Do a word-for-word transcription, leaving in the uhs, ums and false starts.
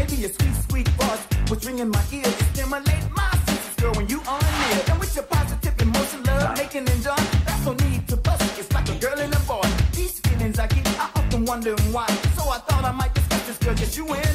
Maybe your sweet, sweet voice was ringing my ears. You stimulate my senses, girl, when you are near. And with your positive emotion, love, making and joy, that's no need to bust it. It's like a girl and a boy. These feelings I get, I often wonder why. So I thought I might discuss this girl, just you and